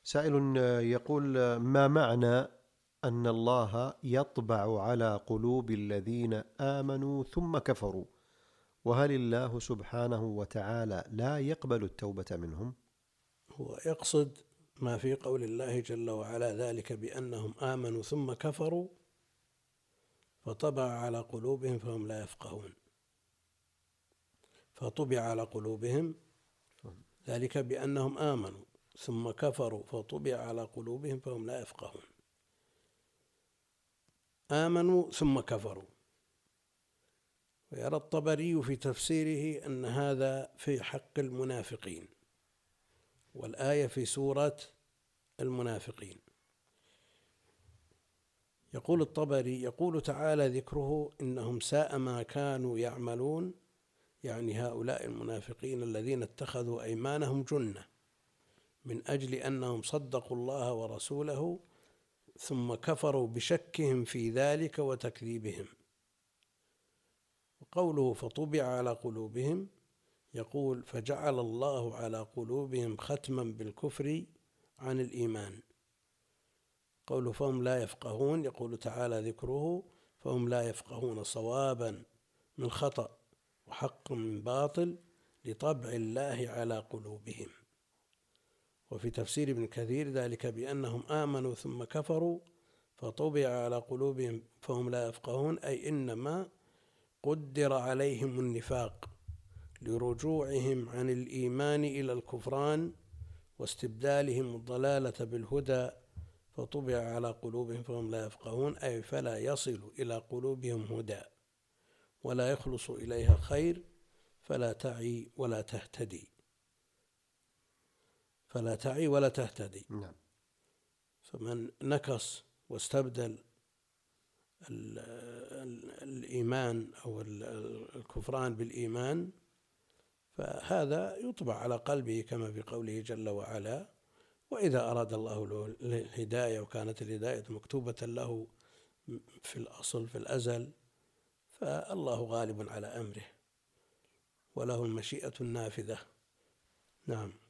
سائل يقول: ما معنى أن الله يطبع على قلوب الذين آمنوا ثم كفروا؟ وهل الله سبحانه وتعالى لا يقبل التوبة منهم؟ هو يقصد ما في قول الله جل وعلا: ذلك بأنهم آمنوا ثم كفروا فطبع على قلوبهم فهم لا يفقهون. فطبع على قلوبهم ذلك بأنهم آمنوا ثم كفروا فطبع على قلوبهم فهم لا يفقهون. آمنوا ثم كفروا. ويرى الطبري في تفسيره أن هذا في حق المنافقين، والآية في سورة المنافقين. يقول الطبري: يقول تعالى ذكره: إنهم ساء ما كانوا يعملون، يعني هؤلاء المنافقين الذين اتخذوا أيمانهم جنة من أجل أنهم صدقوا الله ورسوله ثم كفروا بشكهم في ذلك وتكذيبهم. وقوله فطبع على قلوبهم، يقول: فجعل الله على قلوبهم ختما بالكفر عن الإيمان. قوله فهم لا يفقهون، يقول تعالى ذكره: فهم لا يفقهون صوابا من خطأ وحق من باطل لطبع الله على قلوبهم. وفي تفسير ابن كثير: ذلك بأنهم آمنوا ثم كفروا فطبع على قلوبهم فهم لا يفقهون، أي إنما قدر عليهم النفاق لرجوعهم عن الإيمان إلى الكفران واستبدالهم الضلالة بالهدى، فطبع على قلوبهم فهم لا يفقهون، أي فلا يصل إلى قلوبهم هدى ولا يخلص إليها خير، فلا تعي ولا تهتدي. نعم. فمن نكص واستبدل الإيمان أو الكفران بالإيمان فهذا يطبع على قلبه كما في قوله جل وعلا: وإذا أراد الله له الهداية وكانت الهداية مكتوبة له في الأصل في الأزل فالله غالب على أمره وله المشيئة النافذة. نعم.